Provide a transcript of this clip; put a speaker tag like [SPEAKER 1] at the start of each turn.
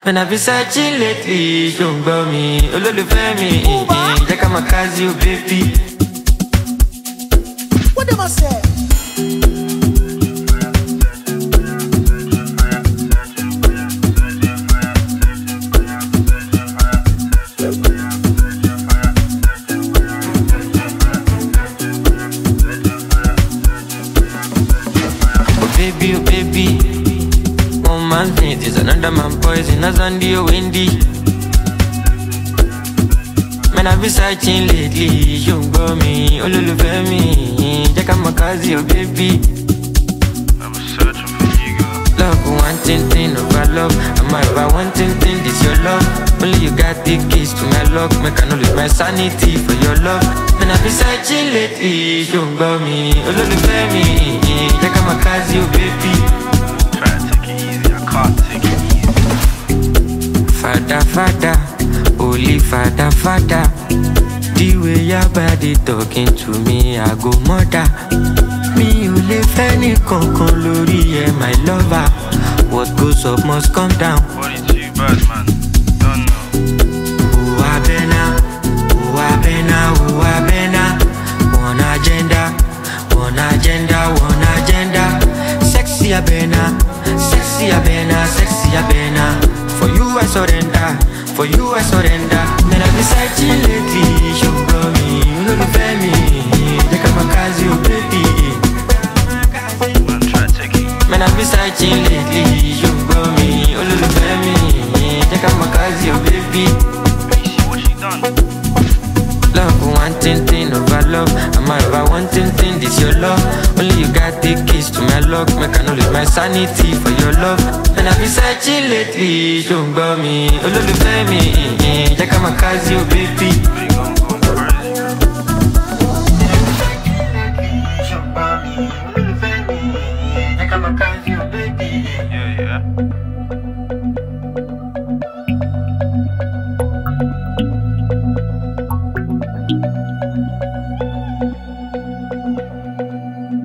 [SPEAKER 1] Man, I've been searching lately, don't go me. Olólùfẹ́ mi, jẹ́ ká máa kazi o baby.
[SPEAKER 2] What them I say?
[SPEAKER 1] Oh baby, one man's need is another man's poison. As on the windy. Man, I've been searching lately, you go me. Olólùfẹ́ mi, jẹ́ ká máa kazi o baby.
[SPEAKER 3] I'm searching for you, girl.
[SPEAKER 1] Love, one thing over love. I'm ever wanting thing, this your love. Only you got the keys to my lock. Make I no lose my sanity for your love. Man, I've been searching lately, you go me. Olólùfẹ́ mi, jẹ́ ká máa kazi o baby.
[SPEAKER 3] Try to take it easy, I can't take it easy.
[SPEAKER 1] Father, holy father. The way your body talking to me, I go murder. Mi ò lè fẹ́ ní kankan lórí ẹ, my lover. What goes up must come down.
[SPEAKER 3] Body too bad, man. Don't know.
[SPEAKER 1] Oh, Abena. One agenda. Sexy Abena. For you I surrender. Man, I've been searching lately, you got me. Olólùfẹ́ mi, jẹ́ ká máa kazi o baby.
[SPEAKER 3] Man, try to take it.
[SPEAKER 1] Man, I've been searching lately, you got me. Olólùfẹ́ mi, jẹ́ ká máa kazi o baby.
[SPEAKER 3] You see what she done?
[SPEAKER 1] Love, one thing over love. I'm ever wanting thing, this your love. Only you got the keys to my lock. Make I no lose my sanity for your love. And I've been searching lately, don't go me. Olólùfẹ́ mi, jẹ́ ká máa kazi o baby.